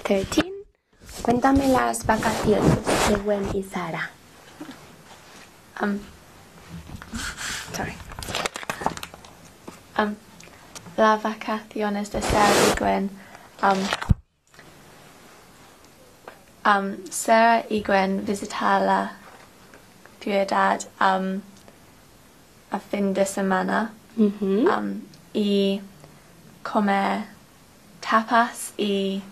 13. Cuéntame las vacaciones de Gwen y Sara. Sorry. Las vacaciones de Sarah y Gwen. Sarah y Gwen visitar la ciudad a fin de semana y comer tapas y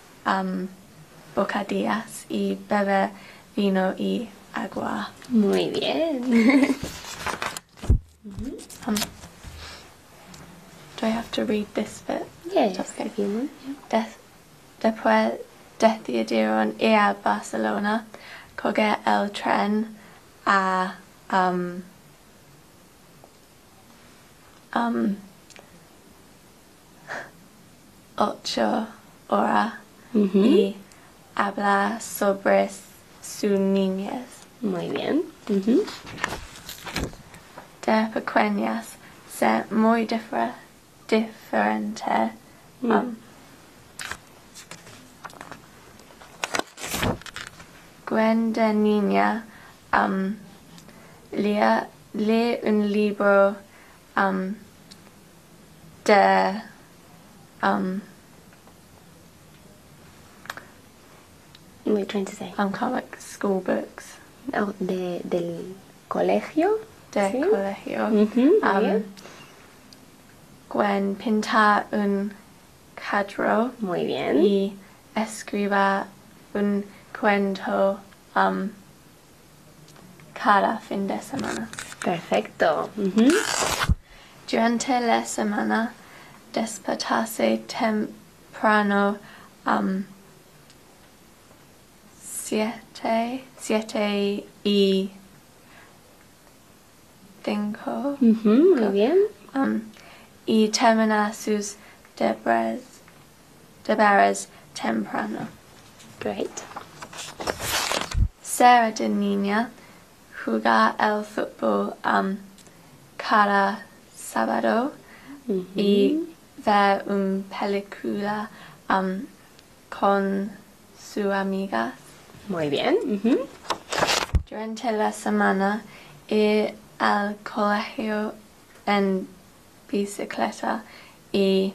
bocadillas y beber vino y agua. Muy bien. Do I have to read this bit? Yes, Okay. if you want. Después decidieron ir a Barcelona, coger el tren a 8 horas y hablar sobre su niñez. Muy bien. De pequeñas ser muy diferente. Gwen de niña lee un libro de What are you trying to say? comic school books. Oh, del colegio. De ¿Sí? colegio. Muy bien. Gwen pinta un cuadro Muy bien. y escriba un cuento cada fin de semana. Perfecto. Durante la semana, despertarse temprano 7:05 Muy bien. y terminar sus deberes temprano. Great. Sarah de niña juega el fútbol cada sábado y ver una película con sus amigas. Muy bien. Durante la semana, ir al colegio en bicicleta y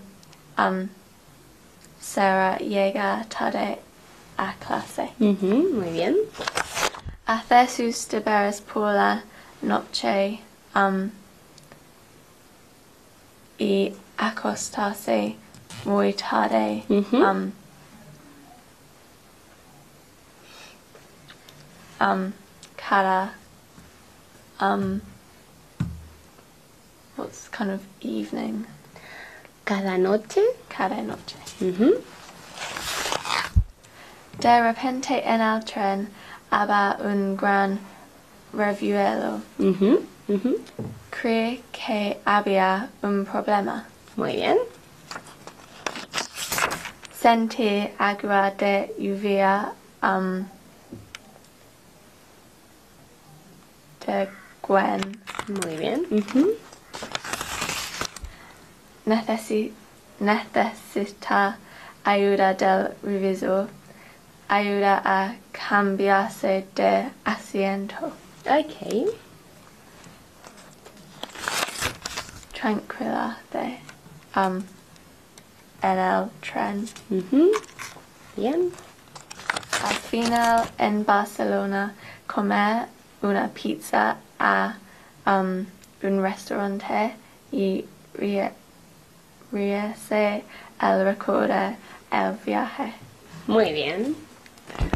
Sarah llega tarde a clase. Muy bien. Hacer sus deberes por la noche y acostarse muy tarde. Cada what's kind of evening? Cada noche. Cada noche. De repente en el tren había un gran revuelo. Cree que había un problema. Muy bien. Sentí agua de lluvia de Gwen. Muy bien. Necesita ayuda del revisor. Ayuda a cambiarse de asiento. Ok. Tranquilidad en el tren. Bien. Al final en Barcelona comer una pizza a un restaurante y reírse al recordar el viaje. Muy bien.